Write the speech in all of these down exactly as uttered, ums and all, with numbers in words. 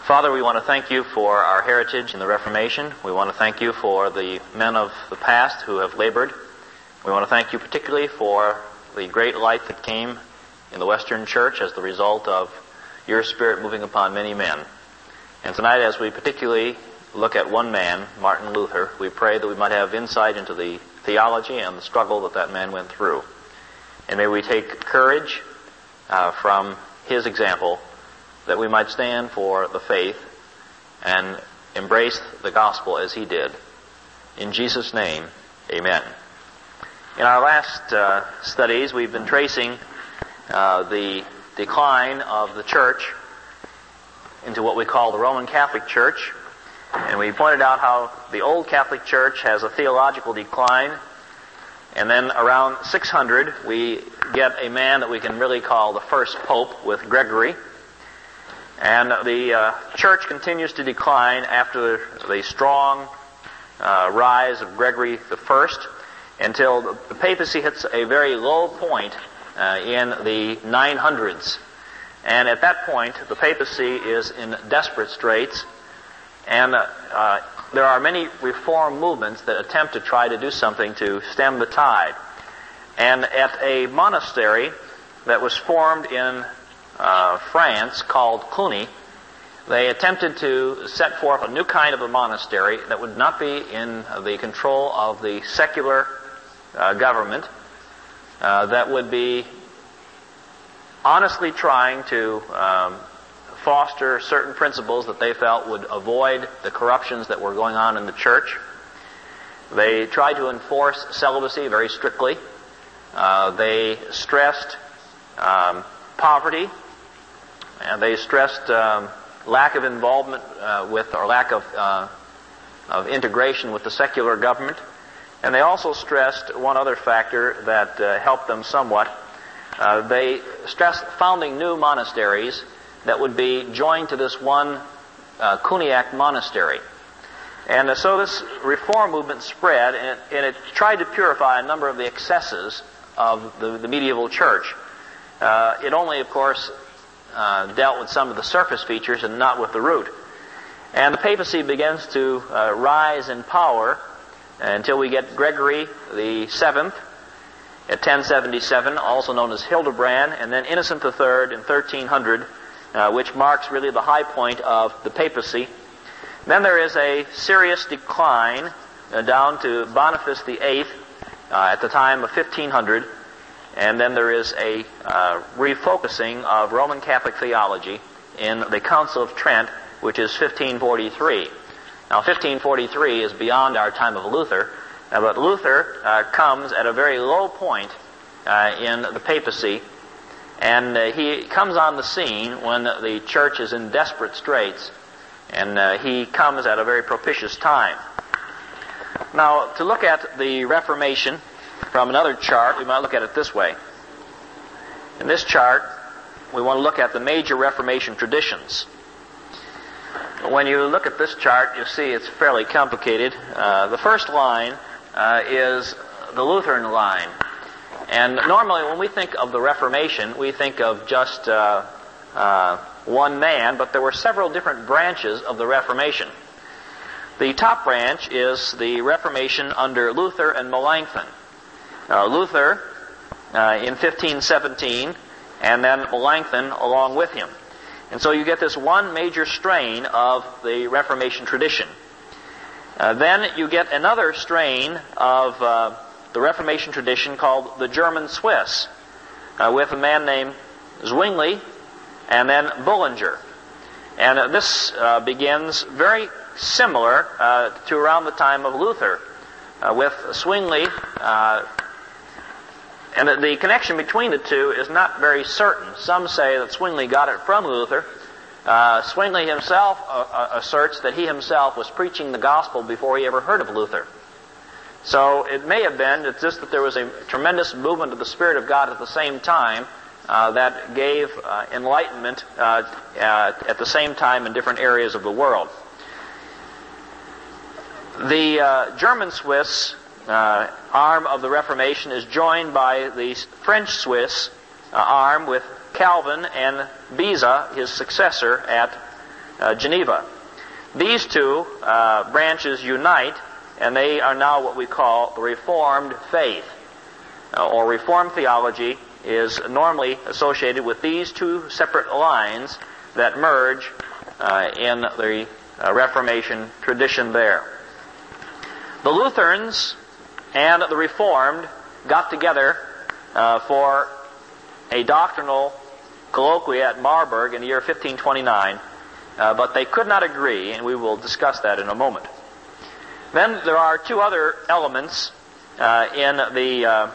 Father, we want to thank you for our heritage in the Reformation. We want to thank you for the men of the past who have labored. We want to thank you particularly for the great light that came in the Western Church as the result of your Spirit moving upon many men. And tonight, as we particularly look at one man, Martin Luther, we pray that we might have insight into the theology and the struggle that that man went through. And may we take courage uh, from his example, that we might stand for the faith and embrace the gospel as he did. In Jesus' name, amen. In our last uh, studies, we've been tracing uh, the decline of the church into what we call the Roman Catholic Church. And we pointed out how the old Catholic Church has a theological decline. And then around six hundred, we get a man that we can really call the first pope with Gregory. And the uh, church continues to decline after the strong uh, rise of Gregory the First until the papacy hits a very low point uh, in the nine hundreds. And at that point, the papacy is in desperate straits, and uh, uh, there are many reform movements that attempt to try to do something to stem the tide. And at a monastery that was formed in Uh, France, called Cluny, they attempted to set forth a new kind of a monastery that would not be in the control of the secular uh, government, uh, that would be honestly trying to um, foster certain principles that they felt would avoid the corruptions that were going on in the church. They tried to enforce celibacy very strictly. Uh, they stressed um, poverty. And they stressed um, lack of involvement uh, with, or lack of, uh, of integration with the secular government. And they also stressed one other factor that uh, helped them somewhat. Uh, they stressed founding new monasteries that would be joined to this one uh, Cluniac monastery. And uh, so this reform movement spread, and it, and it tried to purify a number of the excesses of the, the medieval church. Uh, it only, of course, Uh, dealt with some of the surface features and not with the root. And the papacy begins to uh, rise in power until we get Gregory the Seventh at ten seventy-seven, also known as Hildebrand, and then Innocent the Third in thirteen hundred, uh, which marks really the high point of the papacy. Then there is a serious decline uh, down to Boniface the Eighth uh, at the time of fifteen hundred. And then there is a uh, refocusing of Roman Catholic theology in the Council of Trent, which is fifteen forty-three. Now, fifteen forty-three is beyond our time of Luther, uh, but Luther uh, comes at a very low point uh, in the papacy, and uh, he comes on the scene when the church is in desperate straits, and uh, he comes at a very propitious time. Now, to look at the Reformation from another chart, we might look at it this way. In this chart, we want to look at the major Reformation traditions. When you look at this chart, you see it's fairly complicated. Uh, the first line uh, is the Lutheran line. And normally when we think of the Reformation, we think of just uh, uh, one man, but there were several different branches of the Reformation. The top branch is the Reformation under Luther and Melanchthon. Uh, Luther uh, in fifteen seventeen, and then Melanchthon along with him. And so you get this one major strain of the Reformation tradition. Uh, then you get another strain of uh, the Reformation tradition called the German Swiss, uh, with a man named Zwingli and then Bullinger. And uh, this uh, begins very similar uh, to around the time of Luther, uh, with Zwingli. Uh, And the connection between the two is not very certain. Some say that Zwingli got it from Luther. Uh, Zwingli himself uh, asserts that he himself was preaching the gospel before he ever heard of Luther. So it may have been it's just that there was a tremendous movement of the Spirit of God at the same time uh, that gave uh, enlightenment uh, uh, at the same time in different areas of the world. The uh, German Swiss Uh, arm of the Reformation is joined by the French Swiss uh, arm with Calvin and Beza, his successor, at uh, Geneva. These two uh, branches unite, and they are now what we call the Reformed faith, uh, or Reformed theology is normally associated with these two separate lines that merge uh, in the uh, Reformation tradition there. The Lutherans and the Reformed got together uh, for a doctrinal colloquia at Marburg in the year fifteen twenty-nine, uh, but they could not agree, and we will discuss that in a moment. Then there are two other elements uh, in the uh,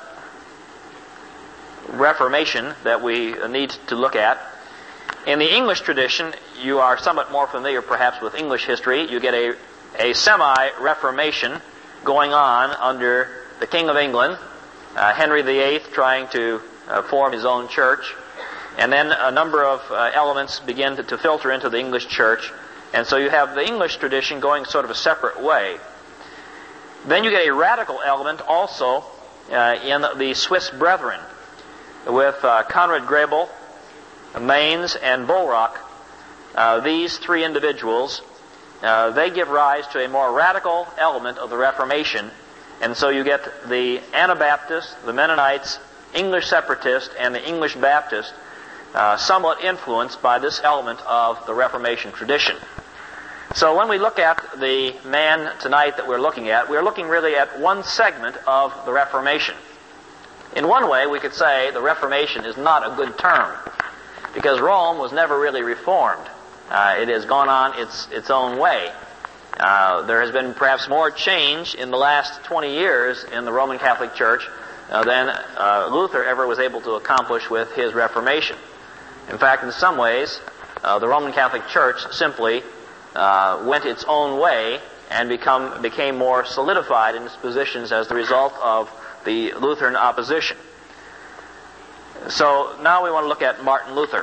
Reformation that we need to look at. In the English tradition, you are somewhat more familiar perhaps with English history. You get a, a semi-Reformation going on under the King of England, uh, Henry the Eighth, trying to uh, form his own church. And then a number of uh, elements begin to, to filter into the English church. And so you have the English tradition going sort of a separate way. Then you get a radical element also uh, in the Swiss Brethren, with uh, Conrad Grebel, Mainz, and Bulrock. Uh, these three individuals, uh, they give rise to a more radical element of the Reformation. And so you get the Anabaptists, the Mennonites, English Separatists, and the English Baptists uh, somewhat influenced by this element of the Reformation tradition. So when we look at the man tonight that we're looking at, we're looking really at one segment of the Reformation. In one way, we could say the Reformation is not a good term, because Rome was never really reformed. Uh, it has gone on its its own way. Uh, there has been perhaps more change in the last twenty years in the Roman Catholic Church uh, than uh, Luther ever was able to accomplish with his Reformation. In fact, in some ways, uh, the Roman Catholic Church simply uh, went its own way and become became more solidified in its positions as the result of the Lutheran opposition. So now we want to look at Martin Luther.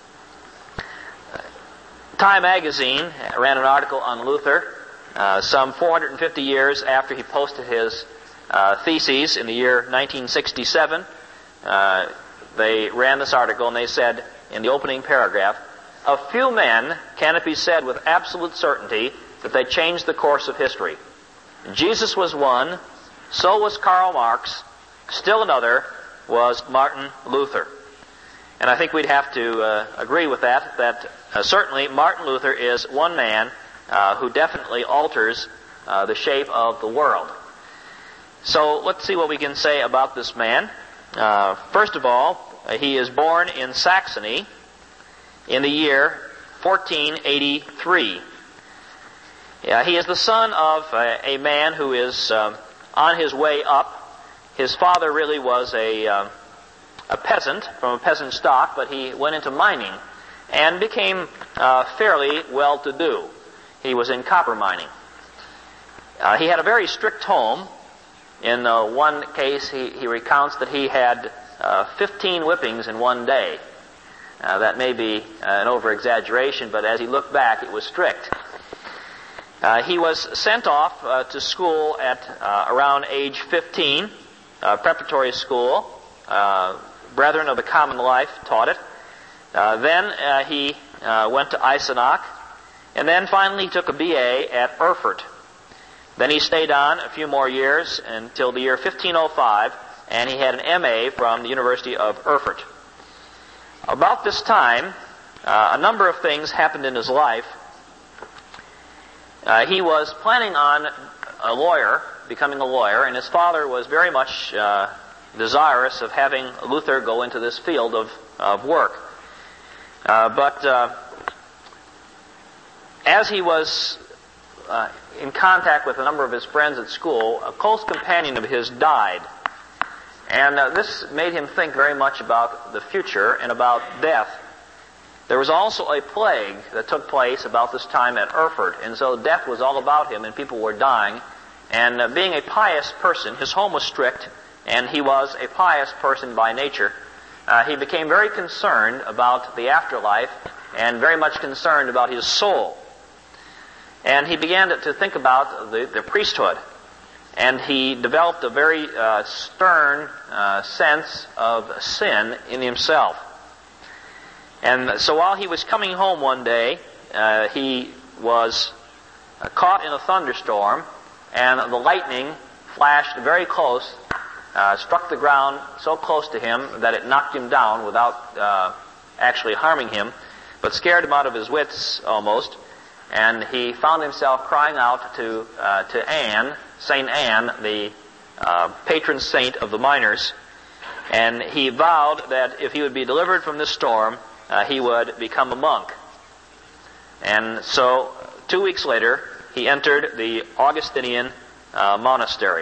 Time magazine ran an article on Luther uh, some four hundred fifty years after he posted his uh, theses in the year nineteen sixty-seven. Uh, they ran this article and they said in the opening paragraph, "Of few men can it be said with absolute certainty that they changed the course of history. Jesus was one, so was Karl Marx, still another was Martin Luther." And I think we'd have to uh, agree with that, that uh, certainly Martin Luther is one man uh, who definitely alters uh, the shape of the world. So let's see what we can say about this man. Uh, first of all, uh, he is born in Saxony in the year fourteen eighty-three. Uh, he is the son of uh, a man who is uh, on his way up. His father really was a, uh, a peasant from a peasant stock, but he went into mining and became uh, fairly well-to-do. He was in copper mining. Uh, he had a very strict home. In uh, one case, he, he recounts that he had uh, fifteen whippings in one day. Uh, that may be uh, an over-exaggeration, but as he looked back, it was strict. Uh, he was sent off uh, to school at uh, around age fifteen, uh, preparatory school. Uh, Brethren of the Common Life taught it. Uh, then uh, he uh, went to Eisenach, and then finally he took a B A at Erfurt. Then he stayed on a few more years until the year fifteen oh five, and he had an M A from the University of Erfurt. About this time, uh, a number of things happened in his life. Uh, he was planning on a lawyer, becoming a lawyer, and his father was very much uh, desirous of having Luther go into this field of, of work. Uh, but uh, as he was uh, in contact with a number of his friends at school, a close companion of his died. And uh, this made him think very much about the future and about death. There was also a plague that took place about this time at Erfurt, and so death was all about him and people were dying. And uh, being a pious person, his home was strict, and he was a pious person by nature. Uh, he became very concerned about the afterlife and very much concerned about his soul. And he began to, to think about the, the priesthood. And he developed a very uh, stern uh, sense of sin in himself. And so while he was coming home one day, uh, he was uh, caught in a thunderstorm, and the lightning flashed very close, uh, struck the ground so close to him that it knocked him down without uh, actually harming him, but scared him out of his wits almost. And he found himself crying out to uh, to Anne, Saint Anne, the uh, patron saint of the miners, and he vowed that if he would be delivered from this storm, uh, he would become a monk. And so, two weeks later, he entered the Augustinian uh, monastery.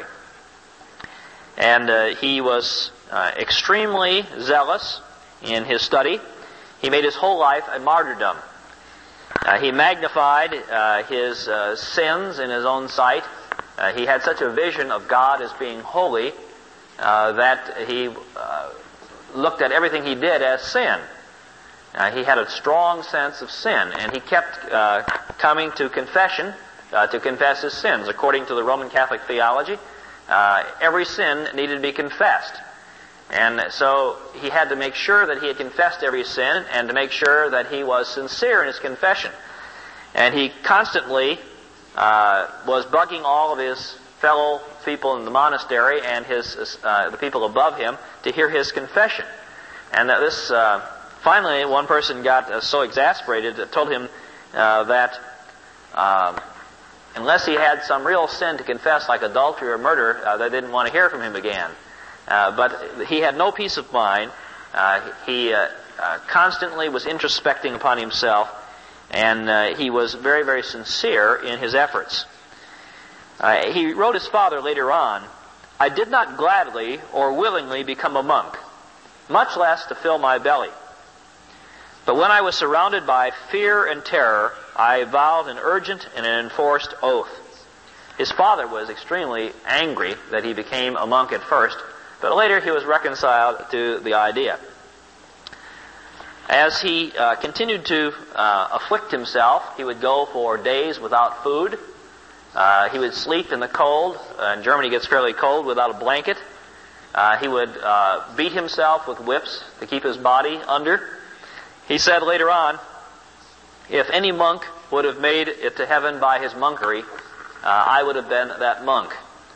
And uh, he was uh, extremely zealous in his study. He made his whole life a martyrdom. Uh, he magnified uh, his uh, sins in his own sight. Uh, he had such a vision of God as being holy uh, that he uh, looked at everything he did as sin. Uh, he had a strong sense of sin, and he kept uh, coming to confession uh, to confess his sins. According to the Roman Catholic theology, uh, every sin needed to be confessed. And so he had to make sure that he had confessed every sin and to make sure that he was sincere in his confession. And he constantly uh, was bugging all of his fellow people in the monastery and his uh, the people above him to hear his confession. And that this uh, finally one person got uh, so exasperated that told him uh, that uh, unless he had some real sin to confess, like adultery or murder, uh, they didn't want to hear from him again. Uh, but he had no peace of mind. Uh, he uh, uh, constantly was introspecting upon himself, and uh, he was very, very sincere in his efforts. Uh, he wrote his father later on, "I did not gladly or willingly become a monk, much less to fill my belly. But when I was surrounded by fear and terror, I vowed an urgent and an enforced oath." His father was extremely angry that he became a monk at first, but later he was reconciled to the idea. As he uh, continued to uh, afflict himself, he would go for days without food. Uh, he would sleep in the cold. Uh, in Germany it gets fairly cold without a blanket. Uh, he would uh, beat himself with whips to keep his body under. He said later on, if any monk would have made it to heaven by his monkery, uh, I would have been that monk.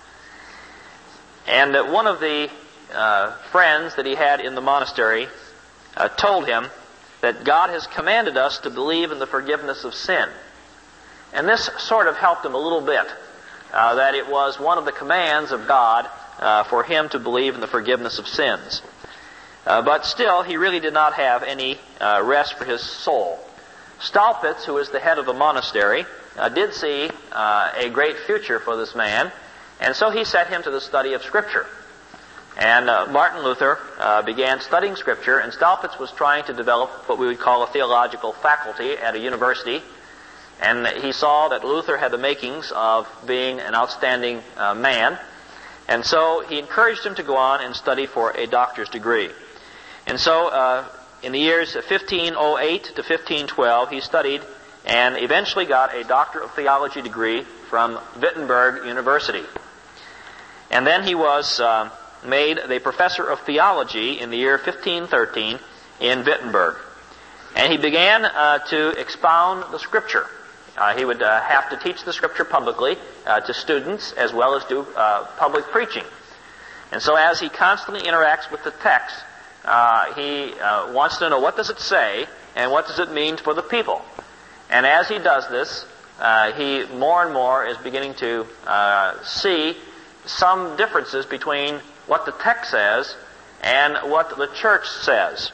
And uh, one of the uh, friends that he had in the monastery uh, told him that God has commanded us to believe in the forgiveness of sin. And this sort of helped him a little bit, uh, that it was one of the commands of God uh, for him to believe in the forgiveness of sins. Uh, but still, he really did not have any uh, rest for his soul. Staupitz, who was the head of the monastery, uh, did see uh, a great future for this man, and so he set him to the study of Scripture. And uh, Martin Luther uh, began studying Scripture, and Staupitz was trying to develop what we would call a theological faculty at a university. And he saw that Luther had the makings of being an outstanding uh, man. And so he encouraged him to go on and study for a doctor's degree. And so uh, in the years fifteen oh eight to fifteen twelve, he studied and eventually got a Doctor of Theology degree from Wittenberg University. And then he was uh, made the Professor of Theology in the year fifteen thirteen in Wittenberg. And he began uh, to expound the Scripture. Uh, he would uh, have to teach the Scripture publicly uh, to students as well as do uh, public preaching. And so as he constantly interacts with the text, uh, he uh, wants to know what does it say and what does it mean for the people. And as he does this, uh, he more and more is beginning to uh, see some differences between what the text says and what the church says.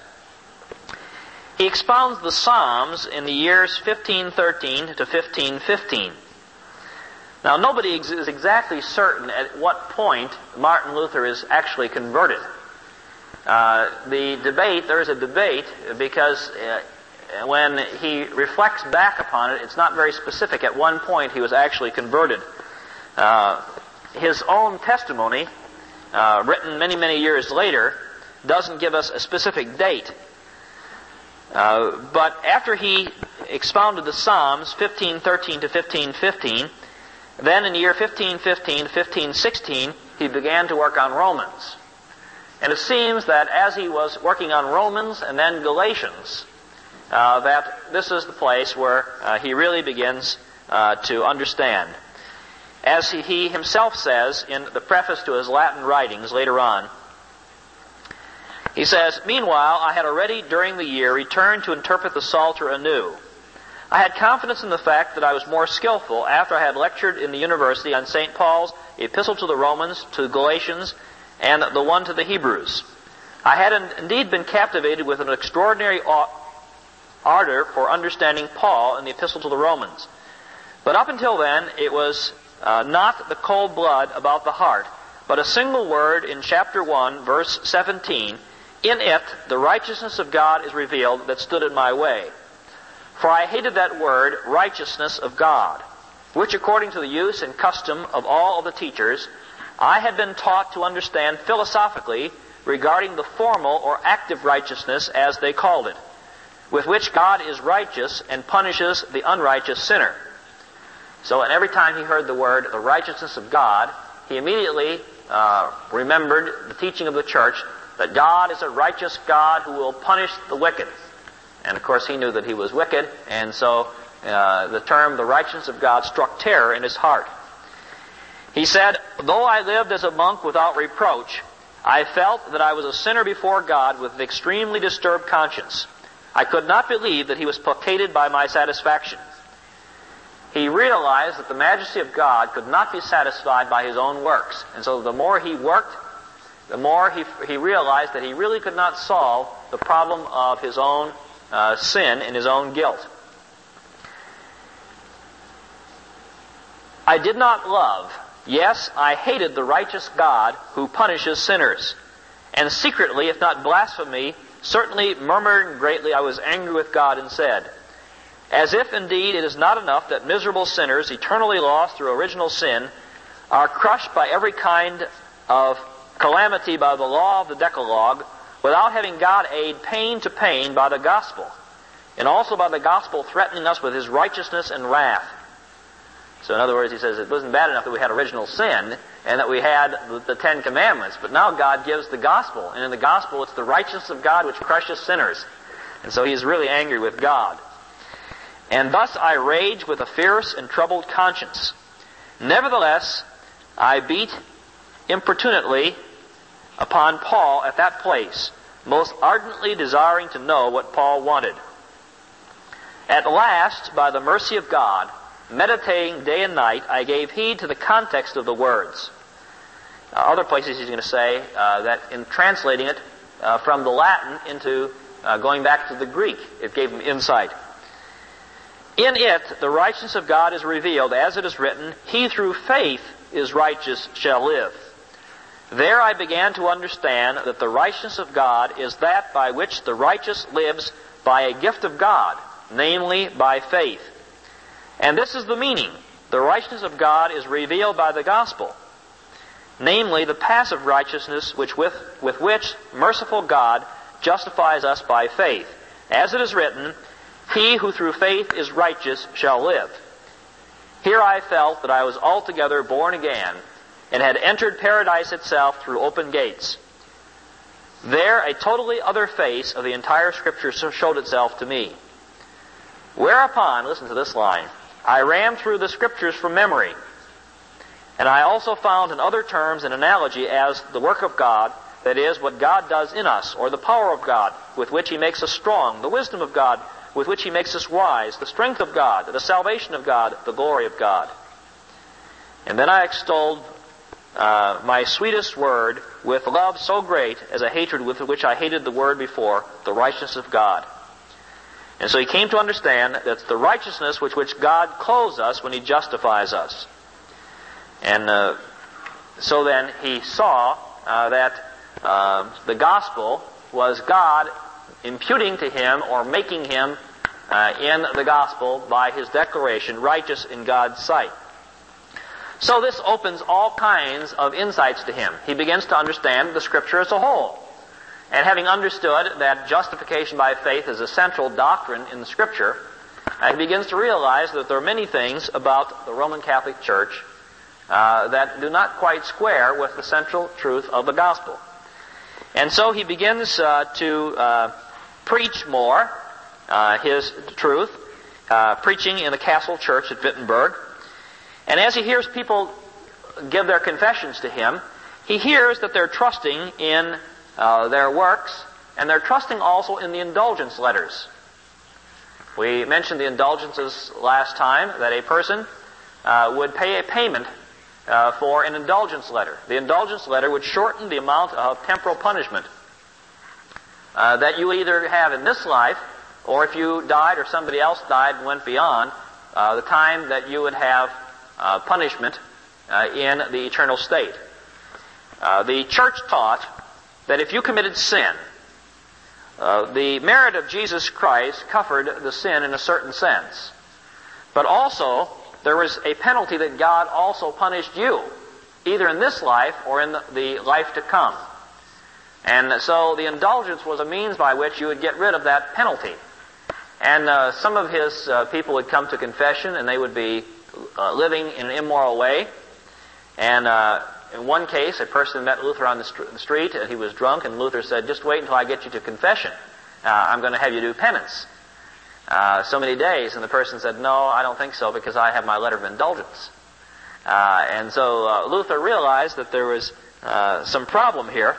He expounds the Psalms in the years fifteen thirteen to fifteen fifteen. Now, nobody is exactly certain at what point Martin Luther is actually converted. Uh, the debate, there is a debate because uh, when he reflects back upon it, it's not very specific at one point he was actually converted. Uh, his own testimony, uh, written many, many years later, doesn't give us a specific date. Uh, but after he expounded the Psalms, fifteen thirteen to fifteen fifteen, then in the year fifteen fifteen to fifteen sixteen, he began to work on Romans. And it seems that as he was working on Romans and then Galatians, uh, that this is the place where uh, he really begins uh, to understand. As he, he himself says in the preface to his Latin writings later on, he says, "Meanwhile, I had already during the year returned to interpret the Psalter anew. I had confidence in the fact that I was more skillful after I had lectured in the university on Saint Paul's Epistle to the Romans, to Galatians, and the one to the Hebrews. I had indeed been captivated with an extraordinary ardor for understanding Paul and the Epistle to the Romans. But up until then, it was uh, not the cold blood about the heart, but a single word in chapter one, verse seventeen, in it the righteousness of God is revealed that stood in my way. For I hated that word, righteousness of God, which according to the use and custom of all of the teachers, I had been taught to understand philosophically regarding the formal or active righteousness, as they called it, with which God is righteous and punishes the unrighteous sinner." So, and every time he heard the word, the righteousness of God, he immediately uh, remembered the teaching of the church that God is a righteous God who will punish the wicked. And of course he knew that he was wicked, and so uh, the term, the righteousness of God, struck terror in his heart. He said, "Though I lived as a monk without reproach, I felt that I was a sinner before God with an extremely disturbed conscience. I could not believe that he was placated by my satisfaction." He realized that the majesty of God could not be satisfied by his own works. And so the more he worked, the more he, he realized that he really could not solve the problem of his own uh, sin and his own guilt. "I did not love, yes, I hated the righteous God who punishes sinners. And secretly, if not blasphemy, certainly murmuring greatly, I was angry with God and said, as if indeed it is not enough that miserable sinners, eternally lost through original sin, are crushed by every kind of calamity by the law of the Decalogue, without having God aid pain to pain by the gospel, and also by the gospel threatening us with his righteousness and wrath." So in other words, he says it wasn't bad enough that we had original sin and that we had the, the Ten Commandments, but now God gives the gospel, and in the gospel it's the righteousness of God which crushes sinners. And so he's really angry with God. "And thus I rage with a fierce and troubled conscience. Nevertheless, I beat importunately upon Paul at that place, most ardently desiring to know what Paul wanted. At last, by the mercy of God, meditating day and night, I gave heed to the context of the words." Uh, other places he's going to say uh, that in translating it uh, from the Latin into uh, going back to the Greek, it gave him insight. "In it the righteousness of God is revealed, as it is written, he through faith is righteous shall live. There I began to understand that the righteousness of God is that by which the righteous lives by a gift of God, namely by faith. And this is the meaning. The righteousness of God is revealed by the gospel, namely the passive righteousness which with, with which merciful God justifies us by faith. As it is written, he who through faith is righteous shall live. Here I felt that I was altogether born again, and had entered paradise itself through open gates. There a totally other face of the entire Scripture showed itself to me. Whereupon, listen to this line, I ran through the Scriptures from memory, and I also found in other terms an analogy as the work of God, that is, what God does in us, or the power of God, with which He makes us strong, the wisdom of God, with which He makes us wise, the strength of God, the salvation of God, the glory of God. And then I extolled uh, my sweetest word with love so great as a hatred with which I hated the word before, the righteousness of God. And so he came to understand that it's the righteousness with which God clothes us when He justifies us. And uh, so then he saw uh, that uh, the gospel was God imputing to him or making him uh, in the gospel by his declaration righteous in God's sight. So this opens all kinds of insights to him. He begins to understand the Scripture as a whole. And having understood that justification by faith is a central doctrine in the Scripture, uh, he begins to realize that there are many things about the Roman Catholic Church uh, that do not quite square with the central truth of the gospel. And so he begins uh, to uh, preach more uh, his truth, uh, preaching in the Castle Church at Wittenberg. And as he hears people give their confessions to him, he hears that they're trusting in uh, their works, and they're trusting also in the indulgence letters. We mentioned the indulgences last time, that a person uh, would pay a payment uh, for an indulgence letter. The indulgence letter would shorten the amount of temporal punishment uh, that you would either have in this life, or if you died or somebody else died and went beyond, uh, the time that you would have uh, punishment uh, in the eternal state. Uh, the church taught that if you committed sin, uh, the merit of Jesus Christ covered the sin in a certain sense. But also, there was a penalty that God also punished you, either in this life or in the, the life to come. And so the indulgence was a means by which you would get rid of that penalty. And uh, some of his uh, people would come to confession, and they would be uh, living in an immoral way. And uh, in one case, a person met Luther on the, st- the street, and he was drunk, and Luther said, "Just wait until I get you to confession. Uh, I'm going to have you do penance. Uh, so many days." And the person said, "No, I don't think so, because I have my letter of indulgence." Uh, and so uh, Luther realized that there was uh, some problem here.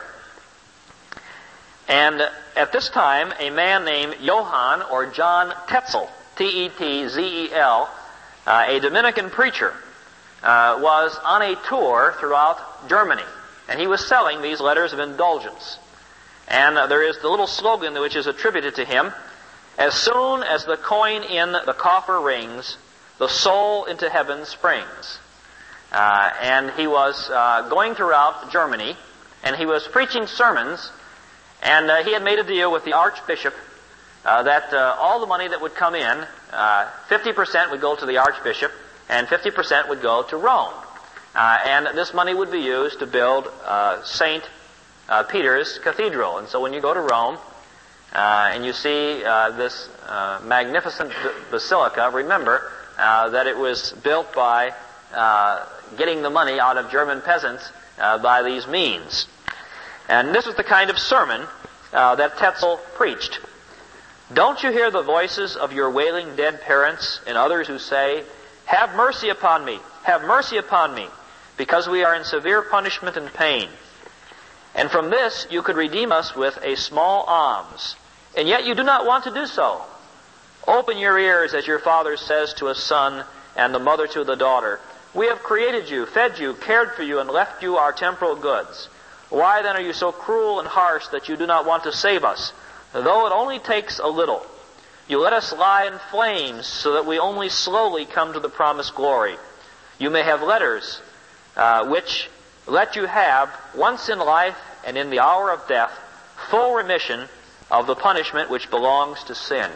And at this time, a man named Johann, or John Tetzel, T E T Z E L, uh, a Dominican preacher, uh, was on a tour throughout Germany. And he was selling these letters of indulgence. And uh, there is the little slogan which is attributed to him: "As soon as the coin in the coffer rings, the soul into heaven springs." Uh, and he was uh, going throughout Germany, and he was preaching sermons. And uh, he had made a deal with the archbishop uh, that uh, all the money that would come in, uh, fifty percent would go to the archbishop, and fifty percent would go to Rome. Uh, and this money would be used to build uh, Saint uh, Peter's Cathedral. And so when you go to Rome uh, and you see uh, this uh, magnificent b- basilica, remember uh, that it was built by uh, getting the money out of German peasants uh, by these means. And this is the kind of sermon uh, that Tetzel preached. "Don't you hear the voices of your wailing dead parents and others who say, 'Have mercy upon me, have mercy upon me, because we are in severe punishment and pain. And from this you could redeem us with a small alms. And yet you do not want to do so. Open your ears, as your father says to a son and the mother to the daughter. We have created you, fed you, cared for you, and left you our temporal goods. Why then are you so cruel and harsh that you do not want to save us, though it only takes a little? You let us lie in flames so that we only slowly come to the promised glory. You may have letters uh, which let you have, once in life and in the hour of death, full remission of the punishment which belongs to sin."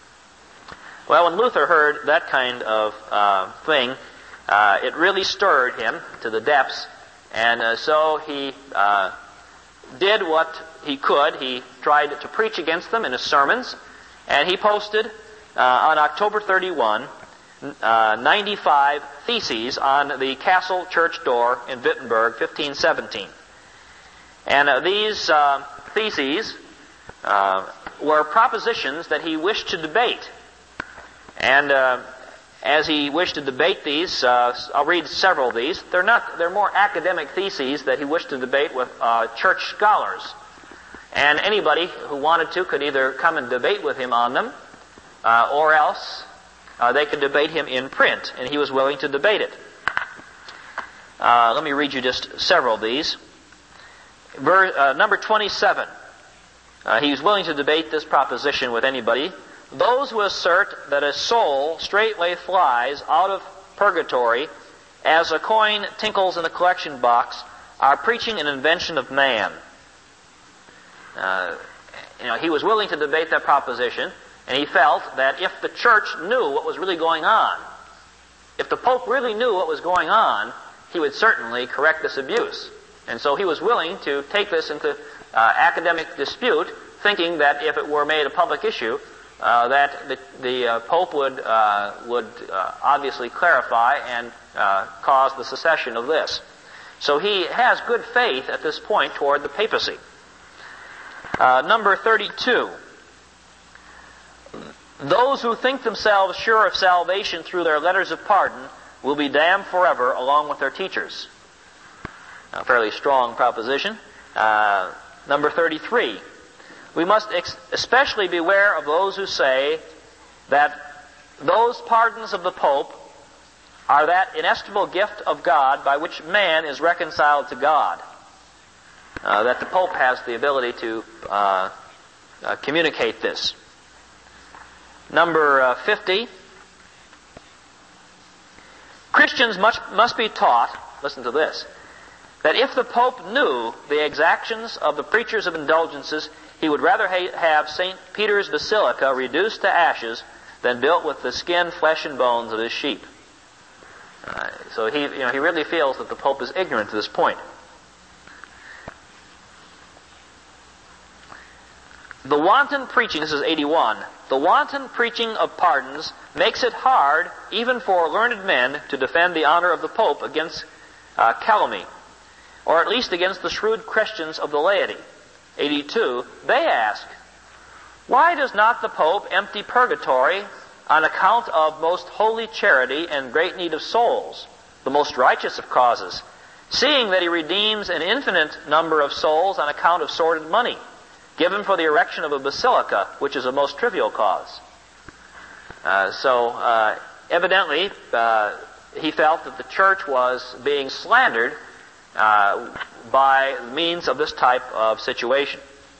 Well, when Luther heard that kind of uh, thing, uh, it really stirred him to the depths. And uh, so he uh, did what he could. He tried to preach against them in his sermons. And he posted uh, on October thirty-first, uh, ninety-five theses on the Castle Church door in Wittenberg, fifteen seventeen. And uh, these uh, theses uh, were propositions that he wished to debate. And uh, as he wished to debate these, uh, I'll read several of these. They're not, they're more academic theses that he wished to debate with uh, church scholars. And anybody who wanted to could either come and debate with him on them, uh, or else uh, they could debate him in print, and he was willing to debate it. Uh, let me read you just several of these. Ver, uh, number twenty-seven. Uh, he was willing to debate this proposition with anybody. "Those who assert that a soul straightway flies out of purgatory as a coin tinkles in a collection box are preaching an invention of man." Uh, you know, he was willing to debate that proposition, and he felt that if the church knew what was really going on, if the Pope really knew what was going on, he would certainly correct this abuse. And so he was willing to take this into uh, academic dispute, thinking that if it were made a public issue, Uh, that the, the uh, Pope would uh, would uh, obviously clarify and uh, cause the secession of this. So he has good faith at this point toward the papacy. Uh, number thirty-two. Those who think themselves sure of salvation through their letters of pardon will be damned forever along with their teachers. A fairly strong proposition. Uh, number thirty-three. We must ex- especially beware of those who say that those pardons of the Pope are that inestimable gift of God by which man is reconciled to God. Uh, that the Pope has the ability to uh, uh, communicate this. Number uh, fifty. Christians must, must be taught, listen to this, that if the Pope knew the exactions of the preachers of indulgences, he would rather ha- have Saint Peter's Basilica reduced to ashes than built with the skin, flesh, and bones of his sheep. Uh, so he, you know, he really feels that the Pope is ignorant to this point. The wanton preaching, this is eighty-one, the wanton preaching of pardons makes it hard even for learned men to defend the honor of the Pope against uh, calumny, or at least against the shrewd questions of the laity. eighty-two, they ask, why does not the Pope empty purgatory on account of most holy charity and great need of souls, the most righteous of causes, seeing that he redeems an infinite number of souls on account of sordid money, given for the erection of a basilica, which is a most trivial cause? Uh, so, uh, evidently, uh, he felt that the church was being slandered uh, by means of this type of situation.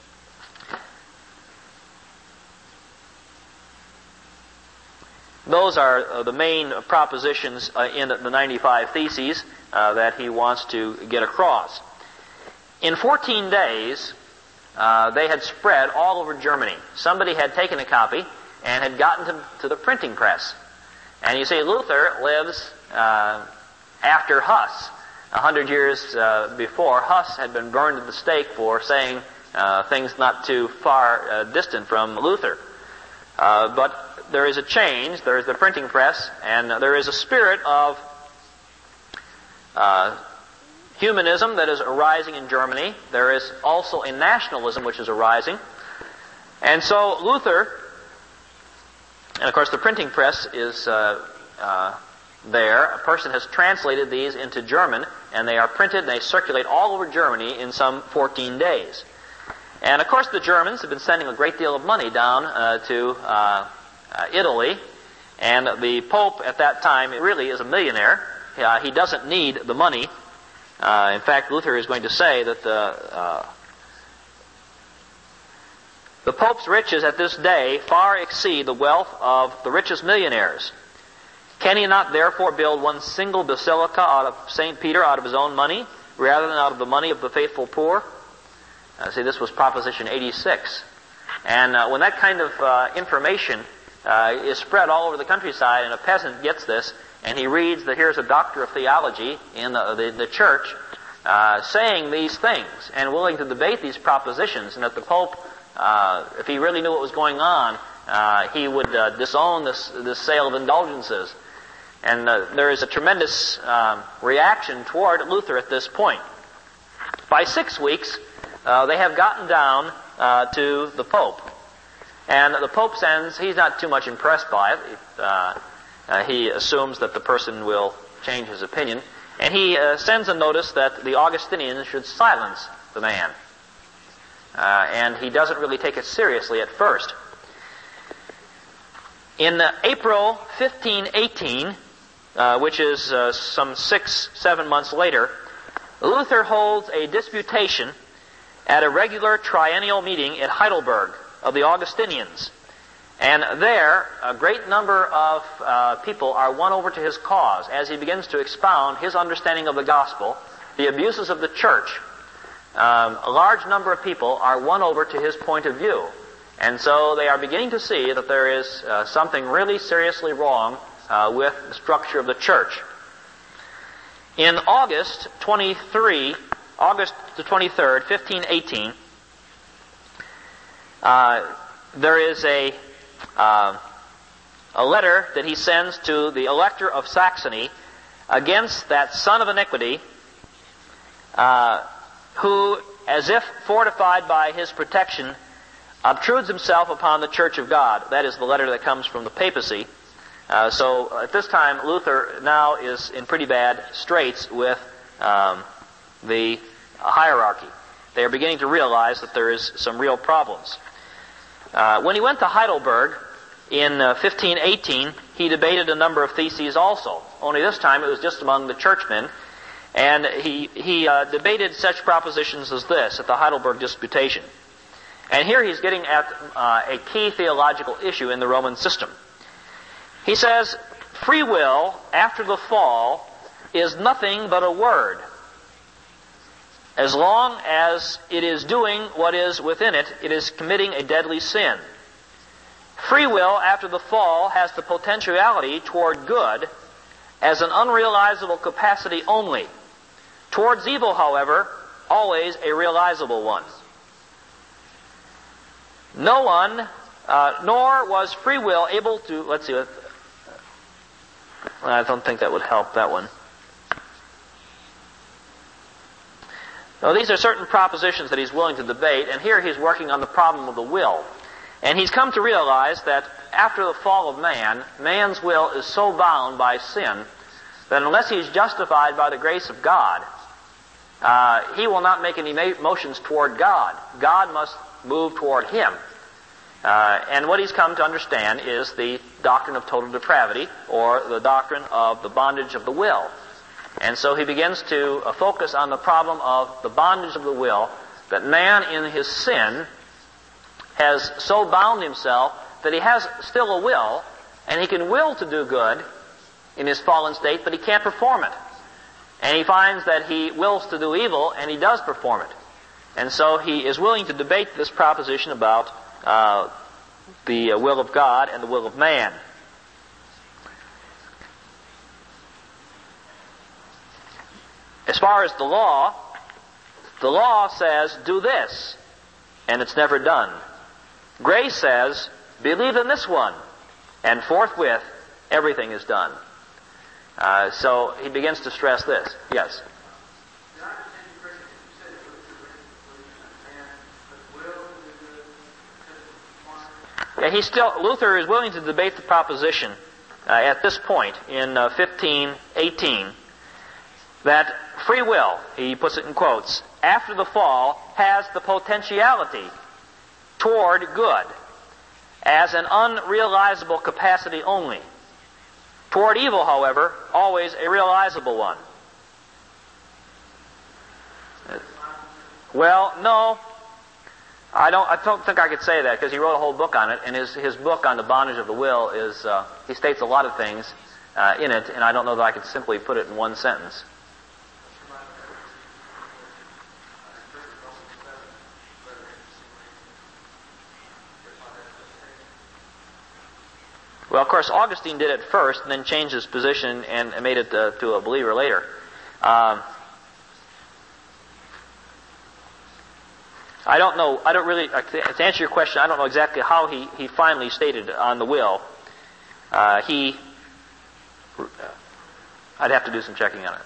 Those are uh, the main propositions uh, in the ninety-five Theses uh, that he wants to get across. In fourteen days, uh, they had spread all over Germany. Somebody had taken a copy and had gotten to, to the printing press. And you see, Luther lives uh, after Huss. A hundred years uh, before, Huss had been burned at the stake for saying uh, things not too far uh, distant from Luther. Uh, but there is a change. There is the printing press, and there is a spirit of uh, humanism that is arising in Germany. There is also a nationalism which is arising. And so Luther, and of course the printing press is uh, uh, there. A person has translated these into German, and they are printed and they circulate all over Germany in some fourteen days. And of course the Germans have been sending a great deal of money down uh, to uh, uh, Italy, and the Pope at that time really is a millionaire. Uh, he doesn't need the money. Uh, in fact, Luther is going to say that the uh, the Pope's riches at this day far exceed the wealth of the richest millionaires. Can he not therefore build one single basilica out of Saint Peter out of his own money, rather than out of the money of the faithful poor? Uh, see, this was Proposition eighty-six. And uh, when that kind of uh, information uh, is spread all over the countryside, and a peasant gets this, and he reads that here's a doctor of theology in the, the, the church uh, saying these things, and willing to debate these propositions, and that the Pope, uh, if he really knew what was going on, uh, he would uh, disown this, this sale of indulgences. And uh, there is a tremendous um, reaction toward Luther at this point. By six weeks, uh, they have gotten down uh, to the Pope. And the Pope sends, he's not too much impressed by it. Uh, uh, he assumes that the person will change his opinion. And he uh, sends a notice that the Augustinians should silence the man. Uh, and he doesn't really take it seriously at first. In uh, April fifteen eighteen, uh, which is uh, some six, seven months later, Luther holds a disputation at a regular triennial meeting at Heidelberg of the Augustinians. And there, a great number of uh, people are won over to his cause as he begins to expound his understanding of the gospel, the abuses of the church. Um, a large number of people are won over to his point of view. And so they are beginning to see that there is uh, something really seriously wrong uh, with the structure of the church. In August twenty-third, August the twenty-third, fifteen eighteen, uh, there is a uh, a letter that he sends to the Elector of Saxony against that son of iniquity, uh, who, as if fortified by his protection, obtrudes himself upon the Church of God. That is the letter that comes from the papacy. Uh, so at this time, Luther now is in pretty bad straits with um, the hierarchy. They are beginning to realize that there is some real problems. Uh, when he went to Heidelberg in uh, fifteen eighteen, he debated a number of theses also. Only this time it was just among the churchmen. And he, he uh, debated such propositions as this at the Heidelberg Disputation. And here he's getting at uh, a key theological issue in the Roman system. He says, free will after the fall is nothing but a word. As long as it is doing what is within it, it is committing a deadly sin. Free will after the fall has the potentiality toward good as an unrealizable capacity only. Towards evil, however, always a realizable one. No one, uh, nor was free will able to, let's see, I don't think that would help, that one. Now, these are certain propositions that he's willing to debate, and here he's working on the problem of the will. And he's come to realize that after the fall of man, man's will is so bound by sin that unless he's justified by the grace of God, uh, he will not make any motions toward God. God must move toward him. Uh, and what he's come to understand is the doctrine of total depravity, or the doctrine of the bondage of the will. And so he begins to uh, focus on the problem of the bondage of the will, that man in his sin has so bound himself that he has still a will, and he can will to do good in his fallen state, but he can't perform it. And he finds that he wills to do evil, and he does perform it. And so he is willing to debate this proposition about uh, the uh, will of God and the will of man. As far as the law, the law says, do this, and it's never done. Grace says, believe in this one, and forthwith everything is done. Uh, so he begins to stress this. Yes? Yeah, he still, Luther is willing to debate the proposition uh, at this point in uh, fifteen eighteen that free will, he puts it in quotes, after the fall has the potentiality toward good as an unrealizable capacity only. Toward evil, however, always a realizable one. Well, no, I don't. I don't think I could say that, because he wrote a whole book on it, and his his book on the bondage of the will is uh, he states a lot of things uh, in it, and I don't know that I could simply put it in one sentence. Well, of course, Augustine did it first, and then changed his position and made it uh, to a believer later. Um, I don't know. I don't really. To answer your question, I don't know exactly how he, he finally stated on the will. Uh, he. I'd have to do some checking on it.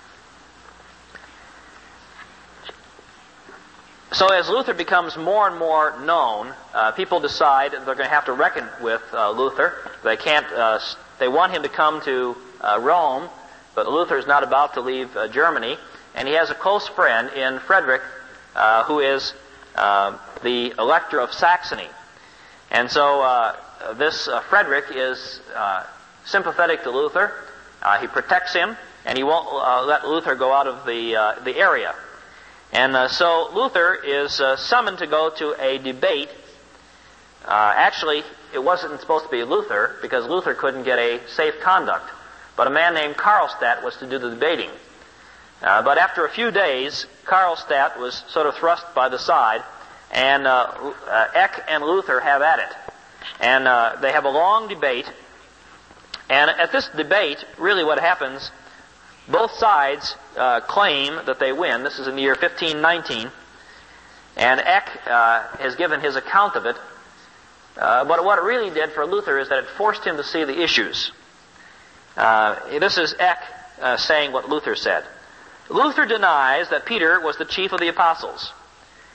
So as Luther becomes more and more known, uh, people decide they're going to have to reckon with uh, Luther. They can't. Uh, they want him to come to uh, Rome, but Luther is not about to leave uh, Germany, and he has a close friend in Frederick, uh, who is uh, the Elector of Saxony. And so uh, this uh, Frederick is uh, sympathetic to Luther. Uh, he protects him, and he won't uh, let Luther go out of the uh, the area. And uh, so Luther is uh, summoned to go to a debate. Uh, actually, it wasn't supposed to be Luther, because Luther couldn't get a safe conduct. But a man named Karlstadt was to do the debating. Uh, but after a few days, Karlstadt was sort of thrust by the side, and uh, uh, Eck and Luther have at it. And uh, they have a long debate. And at this debate, really what happens, both sides uh, claim that they win. This is in the year fifteen nineteen. And Eck uh, has given his account of it. Uh, but what it really did for Luther is that it forced him to see the issues. Uh, this is Eck uh, saying what Luther said. Luther denies that Peter was the chief of the apostles.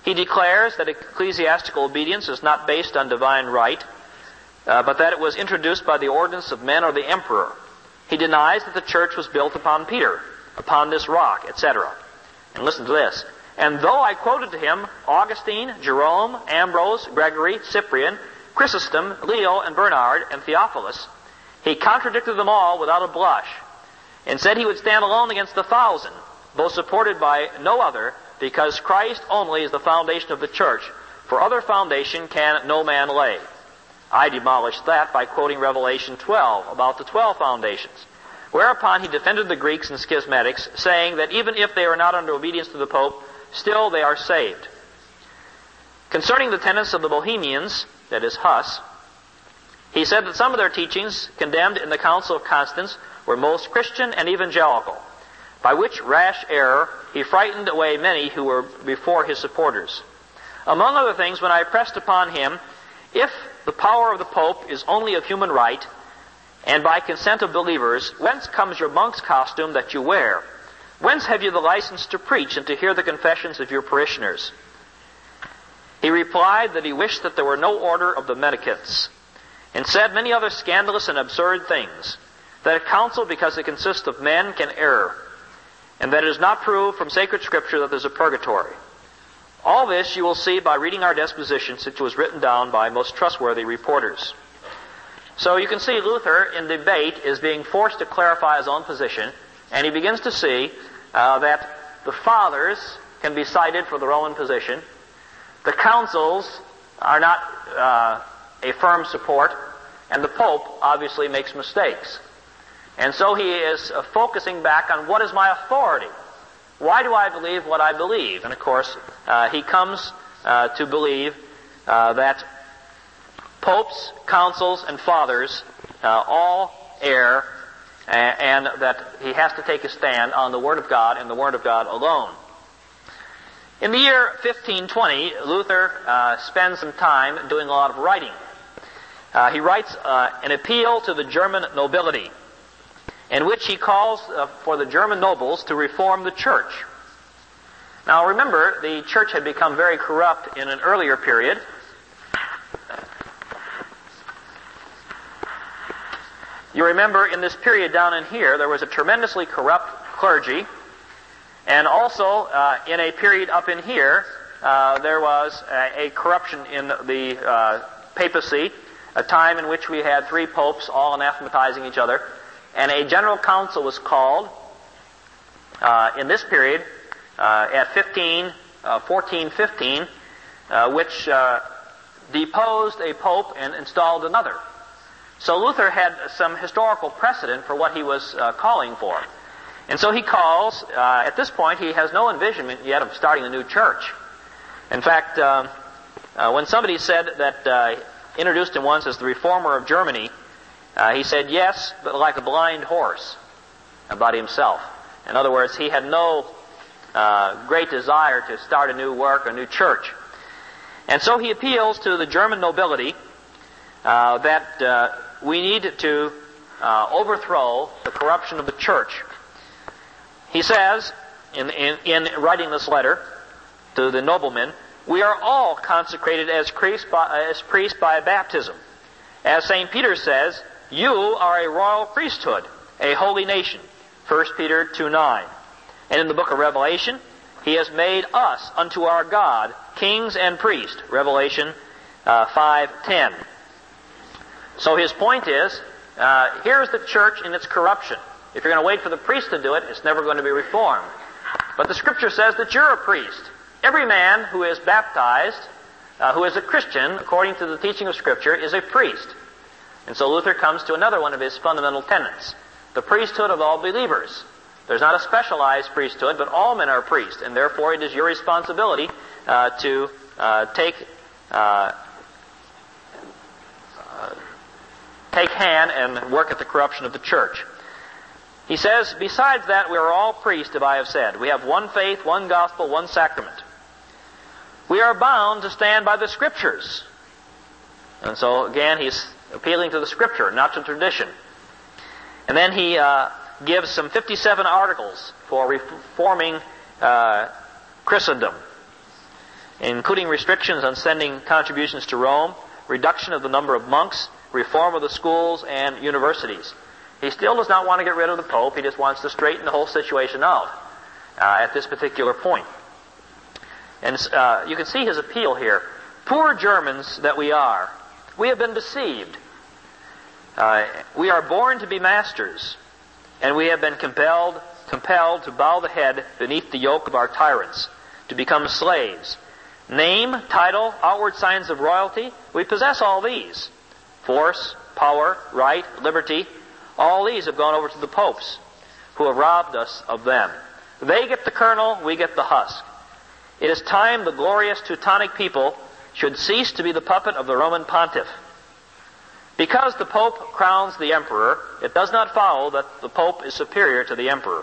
He declares that ecclesiastical obedience is not based on divine right, uh, but that it was introduced by the ordinance of men or the emperor. He denies that the church was built upon Peter, upon this rock, et cetera. And listen to this. And though I quoted to him Augustine, Jerome, Ambrose, Gregory, Cyprian, Chrysostom, Leo, and Bernard, and Theophilus, he contradicted them all without a blush, and said he would stand alone against the thousand, though supported by no other, because Christ only is the foundation of the church, for other foundation can no man lay. I demolished that by quoting Revelation twelve about the twelve foundations. Whereupon he defended the Greeks and schismatics, saying that even if they are not under obedience to the Pope, still they are saved. Concerning the tenets of the Bohemians, that is Huss, he said that some of their teachings, condemned in the Council of Constance, were most Christian and evangelical, by which rash error he frightened away many who were before his supporters. Among other things, when I pressed upon him, if the power of the Pope is only of human right, and by consent of believers, whence comes your monk's costume that you wear? Whence have you the license to preach and to hear the confessions of your parishioners? He replied that he wished that there were no order of the mendicants, and said many other scandalous and absurd things, that a council, because it consists of men, can err, and that it is not proved from sacred scripture that there's a purgatory. All this you will see by reading our dispositions, which was written down by most trustworthy reporters. So you can see Luther in debate is being forced to clarify his own position, and he begins to see uh, that the fathers can be cited for their own position. The councils are not uh, a firm support, and the Pope obviously makes mistakes. And so he is uh, focusing back on what is my authority. Why do I believe what I believe? And of course, uh, he comes uh, to believe uh, that popes, councils, and fathers uh, all err, and, and that he has to take a stand on the Word of God and the Word of God alone. In the year fifteen twenty, Luther uh, spends some time doing a lot of writing. Uh, he writes uh, an appeal to the German nobility, in which he calls uh, for the German nobles to reform the church. Now remember, the church had become very corrupt in an earlier period. You remember in this period down in here, there was a tremendously corrupt clergy, and also uh, in a period up in here, uh, there was a, a corruption in the uh, papacy, a time in which we had three popes all anathematizing each other. And a general council was called uh, in this period uh, at fifteen, uh, fourteen fifteen, uh, which uh, deposed a pope and installed another. So Luther had some historical precedent for what he was uh, calling for. And so he calls, uh, at this point he has no envisionment yet of starting a new church. In fact, um, uh, when somebody said that, uh, introduced him once as the reformer of Germany, Uh, he said yes, but like a blind horse about himself. In other words, he had no uh, great desire to start a new work, a new church. And so he appeals to the German nobility uh, that uh, we need to uh, overthrow the corruption of the church. He says, in, in, in writing this letter to the noblemen, we are all consecrated as priests by, as priests by baptism. As Saint Peter says, you are a royal priesthood, a holy nation. First Peter two nine. And in the book of Revelation, he has made us unto our God kings and priests. Revelation uh, five ten. So his point is, uh, here's the church in its corruption. If you're going to wait for the priest to do it, it's never going to be reformed. But the Scripture says that you're a priest. Every man who is baptized, uh, who is a Christian, according to the teaching of Scripture, is a priest. And so Luther comes to another one of his fundamental tenets, the priesthood of all believers. There's not a specialized priesthood, but all men are priests, and therefore it is your responsibility uh, to uh, take uh, uh, take hand and work at the corruption of the church. He says, besides that, we are all priests, as I have said. We have one faith, one gospel, one sacrament. We are bound to stand by the Scriptures. And so, again, he's appealing to the Scripture, not to tradition. And then he uh, gives some fifty-seven articles for reforming uh, Christendom. including restrictions on sending contributions to Rome, reduction of the number of monks, reform of the schools and universities. He still does not want to get rid of the Pope. He just wants to straighten the whole situation out uh, at this particular point. And uh, you can see his appeal here. Poor Germans that we are, we have been deceived. Uh, we are born to be masters, and we have been compelled, compelled to bow the head beneath the yoke of our tyrants, to become slaves. Name, title, outward signs of royalty, we possess all these. Force, power, right, liberty, all these have gone over to the popes, who have robbed us of them. They get the kernel, we get the husk. It is time the glorious Teutonic people should cease to be the puppet of the Roman pontiff. Because the Pope crowns the emperor, it does not follow that the Pope is superior to the emperor.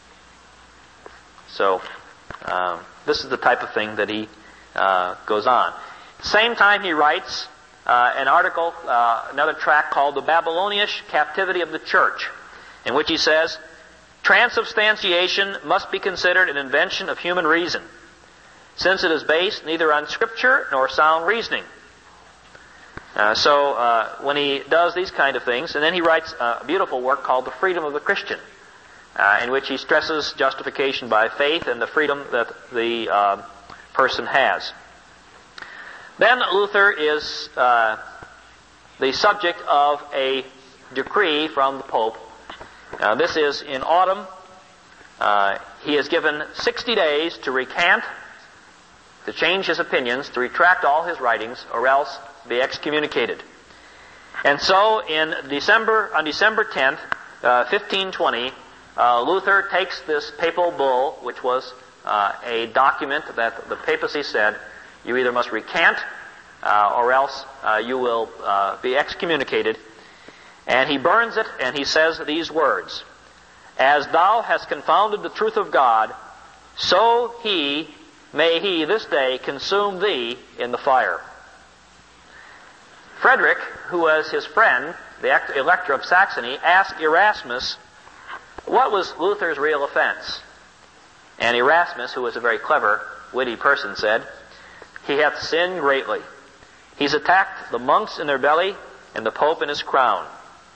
So, um, this is the type of thing that he uh, goes on. Same time he writes uh, an article, uh, another tract called The Babylonish Captivity of the Church, in which he says, transubstantiation must be considered an invention of human reason, since it is based neither on Scripture nor sound reasoning. Uh, so uh, when he does these kind of things, and then he writes a beautiful work called The Freedom of the Christian, uh, in which he stresses justification by faith and the freedom that the uh, person has. Then Luther is uh, the subject of a decree from the Pope. Uh, this is in autumn. Uh, he is given sixty days to recant, to change his opinions, to retract all his writings, or else be excommunicated. And so in December, on December tenth, uh, fifteen twenty, uh, Luther takes this papal bull, which was uh, a document that the papacy said, you either must recant uh, or else uh, you will uh, be excommunicated. And he burns it, and he says these words, as thou hast confounded the truth of God, so he, may he this day consume thee in the fire. Frederick, who was his friend, the Elector of Saxony, asked Erasmus, what was Luther's real offense? And Erasmus, who was a very clever, witty person, said, he hath sinned greatly. He's attacked the monks in their belly and the Pope in his crown.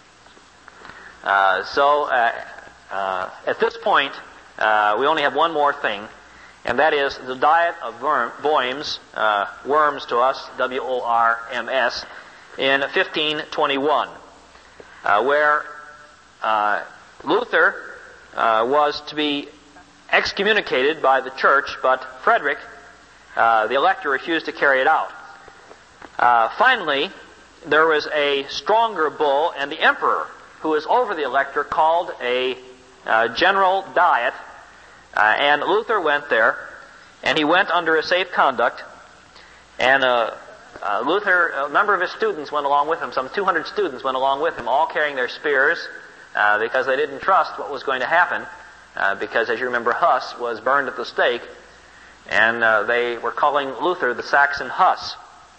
Uh, so, uh, uh, at this point, uh, we only have one more thing, and that is the Diet of worm, Worms, uh, Worms to us, W O R M S, in fifteen twenty-one, uh, where uh, Luther uh, was to be excommunicated by the church, but Frederick, uh, the elector, refused to carry it out. Uh, finally, there was a stronger bull, and the emperor, who was over the elector, called a uh, general diet, uh, and Luther went there, and he went under a safe conduct, and uh, uh, Luther, a number of his students went along with him, some two hundred students went along with him, all carrying their spears, uh, because they didn't trust what was going to happen, uh, because, as you remember, Huss was burned at the stake, and uh, they were calling Luther the Saxon Huss.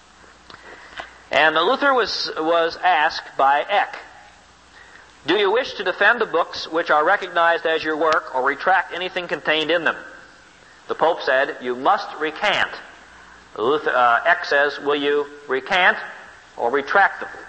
And uh, Luther was, was asked by Eck, do you wish to defend the books which are recognized as your work, or retract anything contained in them? The Pope said, you must recant. Luther, uh, Eck says, will you recant or retract them?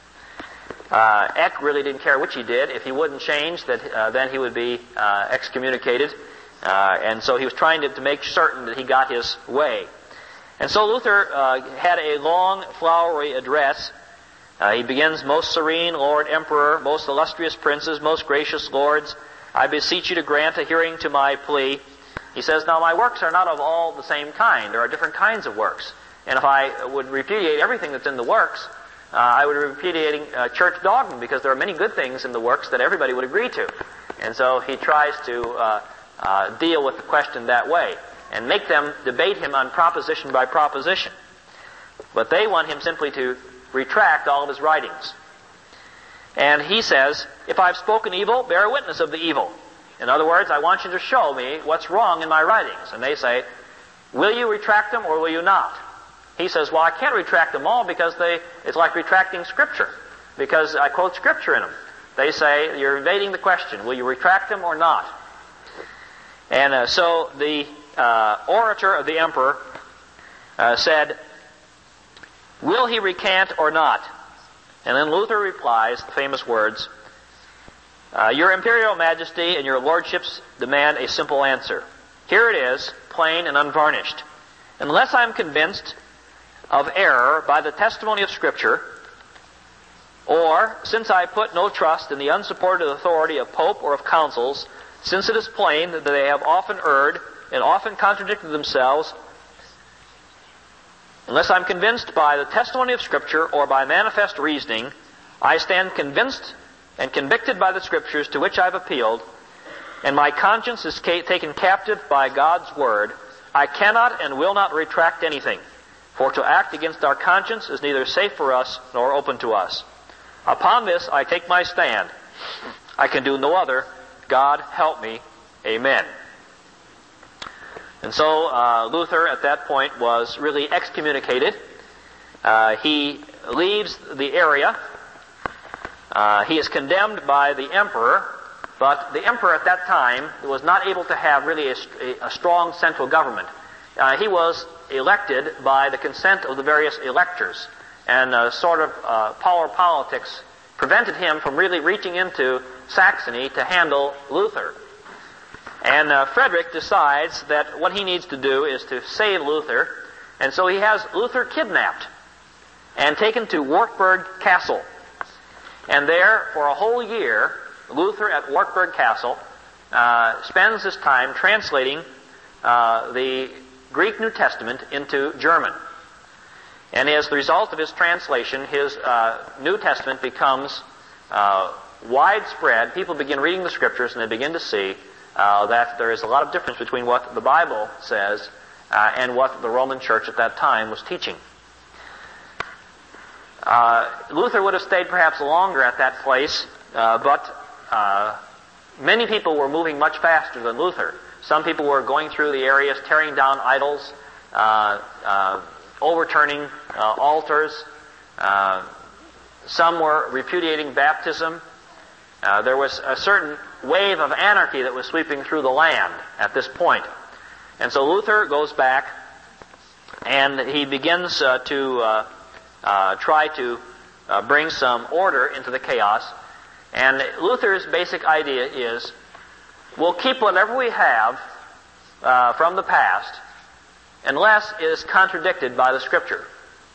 Uh, Eck really didn't care which he did. If he wouldn't change, that uh, then he would be uh, excommunicated. Uh, and so he was trying to, to make certain that he got his way. And so Luther uh, had a long, flowery address. Uh, he begins, most serene Lord Emperor, most illustrious princes, most gracious lords, I beseech you to grant a hearing to my plea. He says, now my works are not of all the same kind. There are different kinds of works. And if I would repudiate everything that's in the works, uh, I would be repudiating uh, church dogma, because there are many good things in the works that everybody would agree to. And so he tries to uh, uh, deal with the question that way and make them debate him on proposition by proposition. But they want him simply to retract all of his writings. And he says, if I've spoken evil, bear witness of the evil. In other words, I want you to show me what's wrong in my writings. And they say, will you retract them or will you not? He says, well, I can't retract them all because they it's like retracting Scripture, because I quote Scripture in them. They say, you're evading the question, will you retract them or not? And uh, so the uh, orator of the emperor uh, said, "Will he recant or not?" And then Luther replies, the famous words, uh, "Your Imperial Majesty and your Lordships demand a simple answer. Here it is, plain and unvarnished. Unless I am convinced of error by the testimony of Scripture, or since I put no trust in the unsupported authority of Pope or of councils, since it is plain that they have often erred and often contradicted themselves, unless I'm convinced by the testimony of Scripture or by manifest reasoning, I stand convinced and convicted by the Scriptures to which I've appealed, and my conscience is ca- taken captive by God's Word, I cannot and will not retract anything, for to act against our conscience is neither safe for us nor open to us. Upon this I take my stand. I can do no other. God help me. Amen." And so uh, Luther at that point was really excommunicated. Uh, he leaves the area. Uh, he is condemned by the emperor, but the emperor at that time was not able to have really a, a strong central government. Uh, he was elected by the consent of the various electors, and uh, sort of uh, power politics prevented him from really reaching into Saxony to handle Luther. And uh, Frederick decides that what he needs to do is to save Luther, and so he has Luther kidnapped and taken to Wartburg Castle. And there, for a whole year, Luther at Wartburg Castle uh, spends his time translating uh, the Greek New Testament into German. And as the result of his translation, his uh, New Testament becomes uh, widespread. People begin reading the Scriptures and they begin to see uh, that there is a lot of difference between what the Bible says uh, and what the Roman Church at that time was teaching. Uh, Luther would have stayed perhaps longer at that place, uh, but uh, many people were moving much faster than Luther. Some people were going through the areas, tearing down idols, uh, uh, overturning uh, altars. Uh, some were repudiating baptism. Uh, there was a certain wave of anarchy that was sweeping through the land at this point. And so Luther goes back and he begins uh, to uh, uh, try to uh, bring some order into the chaos. And Luther's basic idea is, we'll keep whatever we have uh, from the past unless it is contradicted by the Scripture.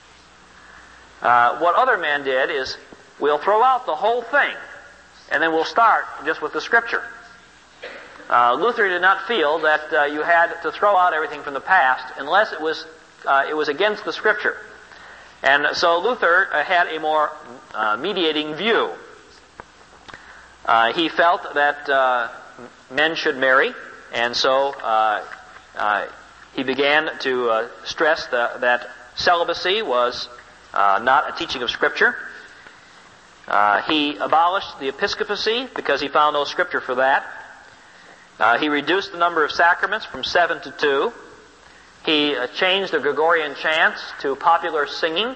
Uh, what other men did is, we'll throw out the whole thing and then we'll start just with the Scripture. Uh, Luther did not feel that uh, you had to throw out everything from the past unless it was uh, it was against the Scripture. And so Luther uh, had a more uh, mediating view. Uh, he felt that uh, men should marry, and so uh, uh, he began to uh, stress the, that celibacy was uh, not a teaching of Scripture. Uh, he abolished the episcopacy because he found no Scripture for that. Uh, he reduced the number of sacraments from seven to two. He uh, changed the Gregorian chants to popular singing.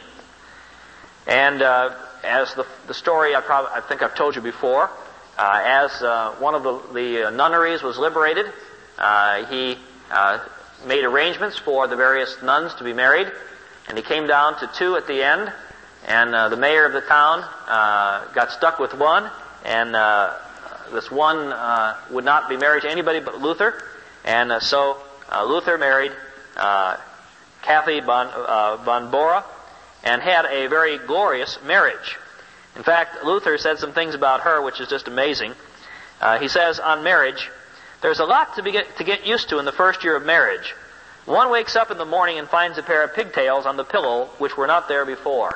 And uh, as the, the story I, prob- I think I've told you before, uh, as uh, one of the, the nunneries was liberated, uh, he uh, made arrangements for the various nuns to be married, and he came down to two at the end, and uh, the mayor of the town uh, got stuck with one, and uh, this one uh, would not be married to anybody but Luther, and uh, so uh, Luther married uh, Kathy von, uh, von Bora, and had a very glorious marriage. In fact, Luther said some things about her which is just amazing. Uh, he says on marriage, there's a lot to, be get, to get used to in the first year of marriage. One wakes up in the morning and finds a pair of pigtails on the pillow which were not there before.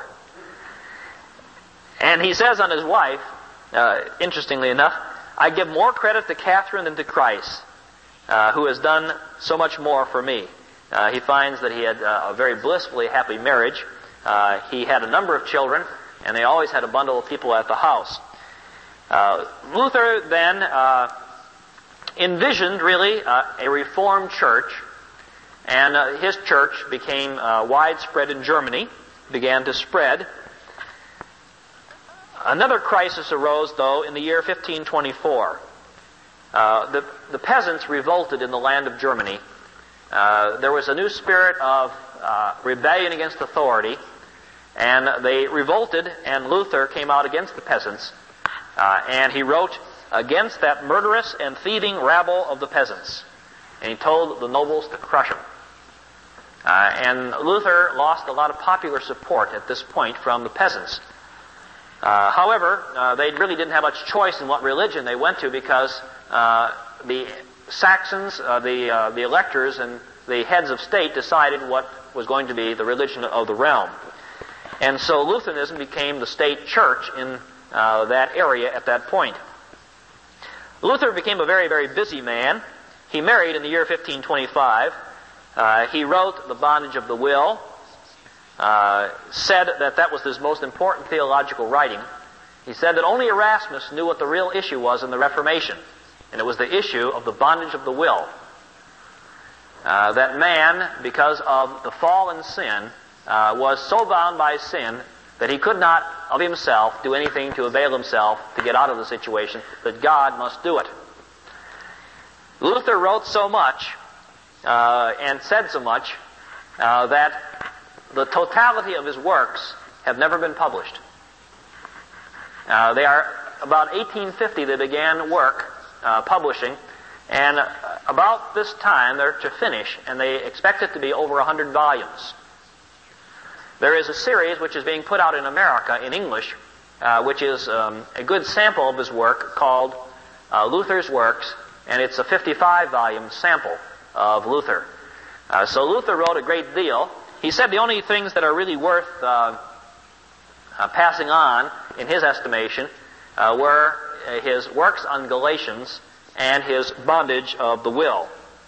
And he says on his wife, uh, interestingly enough, I give more credit to Catherine than to Christ, uh, who has done so much more for me. Uh, he finds that he had uh, a very blissfully happy marriage. Uh, he had a number of children, and they always had a bundle of people at the house. Uh, Luther then uh, envisioned, really, uh, a Reformed church, and uh, his church became uh, widespread in Germany, began to spread. Another crisis arose, though, in the year fifteen twenty-four. Uh, the, the peasants revolted in the land of Germany. Uh, there was a new spirit of uh, rebellion against authority, and they revolted, and Luther came out against the peasants, uh, and he wrote against that murderous and thieving rabble of the peasants. And he told the nobles to crush them. Uh, and Luther lost a lot of popular support at this point from the peasants. Uh, however, uh, they really didn't have much choice in what religion they went to, because uh, the Saxons, uh, the uh, the electors, and the heads of state decided what was going to be the religion of the realm. And so Lutheranism became the state church in uh, that area at that point. Luther became a very, very busy man. He married in the year fifteen twenty-five. Uh, he wrote The Bondage of the Will, uh, said that that was his most important theological writing. He said that only Erasmus knew what the real issue was in the Reformation, and it was the issue of the bondage of the will. Uh, that man, because of the fall in sin, uh, was so bound by sin that he could not of himself do anything to avail himself to get out of the situation, that God must do it. Luther wrote so much uh, and said so much uh, that the totality of his works have never been published. Uh, they are about eighteen fifty they began work uh, publishing, and uh, about this time they're to finish, and they expect it to be over one hundred volumes. There is a series which is being put out in America in English, uh, which is um, a good sample of his work, called uh, Luther's Works, and it's a fifty-five volume sample of Luther. Uh, so Luther wrote a great deal. He said the only things that are really worth uh, uh, passing on, in his estimation, uh, were his works on Galatians and his bondage of the will.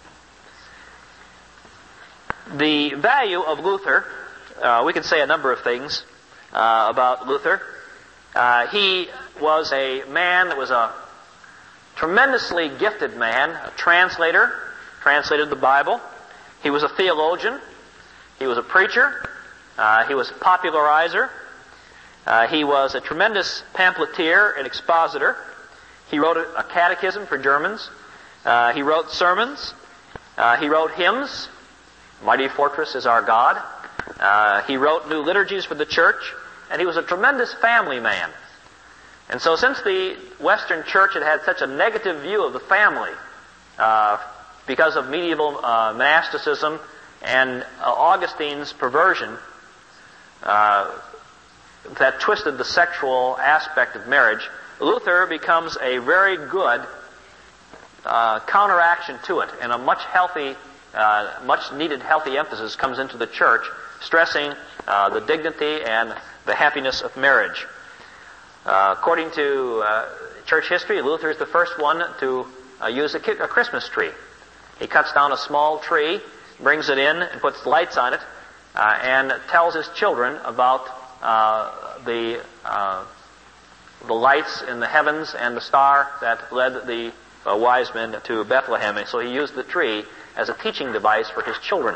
The value of Luther, uh, we can say a number of things uh, about Luther. Uh, he was a man that was a tremendously gifted man, a translator, translated the Bible. He was a theologian. He was a preacher. Uh, he was a popularizer. Uh, he was a tremendous pamphleteer and expositor. He wrote a, a catechism for Germans. Uh, he wrote sermons. Uh, he wrote hymns. Mighty Fortress is Our God. Uh, he wrote new liturgies for the church. And he was a tremendous family man. And so since the Western Church had had such a negative view of the family uh, because of medieval uh, monasticism and uh, Augustine's perversion uh, that twisted the sexual aspect of marriage, Luther becomes a very good uh, counteraction to it, and a much healthy, uh, much needed healthy emphasis comes into the church, stressing uh, the dignity and the happiness of marriage. Uh, according to uh, church history, Luther is the first one to uh, use a, ki- a Christmas tree. He cuts down a small tree, brings it in, and puts lights on it, uh, and tells his children about uh, the uh, the lights in the heavens and the star that led the uh, wise men to Bethlehem. And so he used the tree as a teaching device for his children.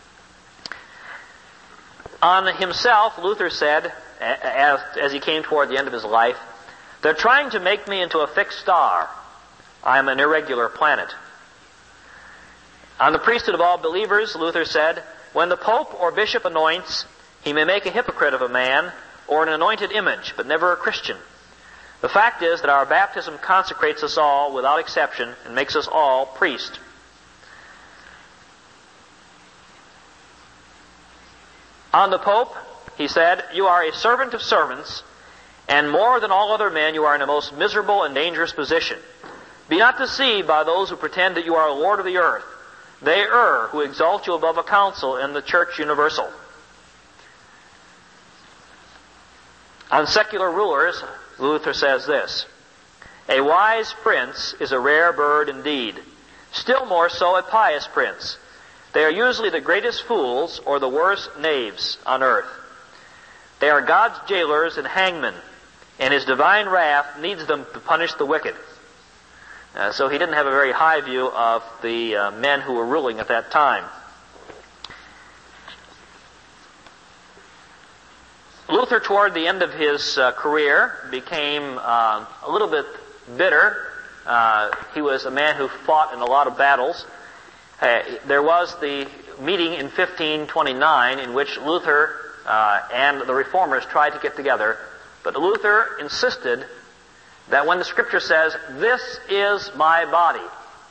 On himself, Luther said, as, as he came toward the end of his life, "They're trying to make me into a fixed star. I am an irregular planet." On the priesthood of all believers, Luther said, "When the Pope or Bishop anoints, he may make a hypocrite of a man or an anointed image, but never a Christian. The fact is that our baptism consecrates us all without exception and makes us all priests." On the Pope, he said, "You are a servant of servants, and more than all other men, you are in a most miserable and dangerous position. Be not deceived by those who pretend that you are a lord of the earth. They err who exalt you above a council in the church universal." On secular rulers, Luther says this, "A wise prince is a rare bird indeed. Still more so a pious prince. They are usually the greatest fools or the worst knaves on earth. They are God's jailers and hangmen, and His divine wrath needs them to punish the wicked." Uh, so he didn't have a very high view of the uh, men who were ruling at that time. Luther, toward the end of his uh, career, became uh, a little bit bitter. Uh, he was a man who fought in a lot of battles. Uh, there was the meeting in fifteen twenty-nine in which Luther uh, and the Reformers tried to get together, but Luther insisted that when the Scripture says, "This is my body,"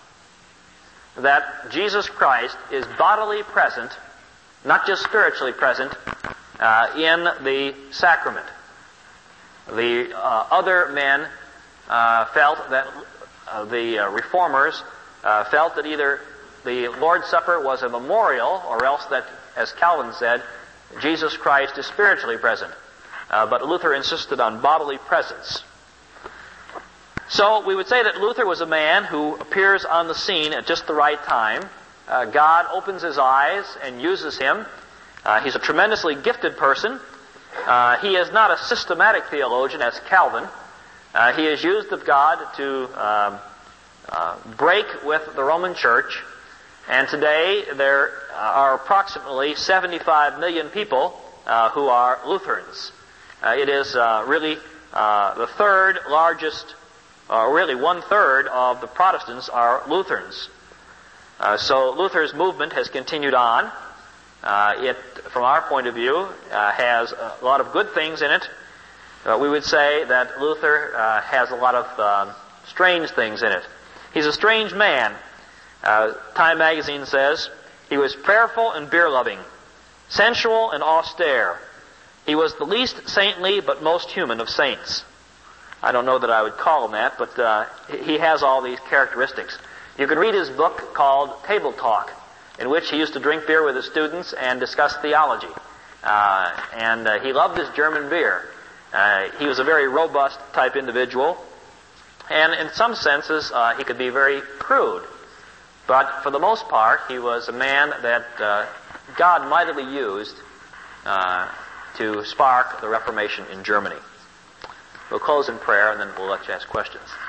that Jesus Christ is bodily present, not just spiritually present, uh, in the sacrament. The uh, other men uh, felt that, uh, the uh, Reformers uh, felt that either the Lord's Supper was a memorial, or else that, as Calvin said, Jesus Christ is spiritually present. Uh, but Luther insisted on bodily presence. So we would say that Luther was a man who appears on the scene at just the right time. Uh, God opens his eyes and uses him. Uh, he's a tremendously gifted person. Uh, he is not a systematic theologian as Calvin. Uh, he is used of God to um, uh, break with the Roman Church. And today there are approximately seventy-five million people uh, who are Lutherans. Uh, it is uh, really uh, the third largest, or really one-third of the Protestants are Lutherans. Uh, so Luther's movement has continued on. Uh, it, from our point of view, uh, has a lot of good things in it. Uh, we would say that Luther uh, has a lot of uh, strange things in it. He's a strange man. Uh, Time magazine says, he was prayerful and beer-loving, sensual and austere. He was the least saintly but most human of saints. I don't know that I would call him that, but uh, he has all these characteristics. You can read his book called Table Talk, in which he used to drink beer with his students and discuss theology. Uh, and uh, he loved his German beer. Uh, he was a very robust type individual. And in some senses, uh, he could be very crude. But for the most part, he was a man that uh, God mightily used uh, to spark the Reformation in Germany. We'll close in prayer, and then we'll let you ask questions.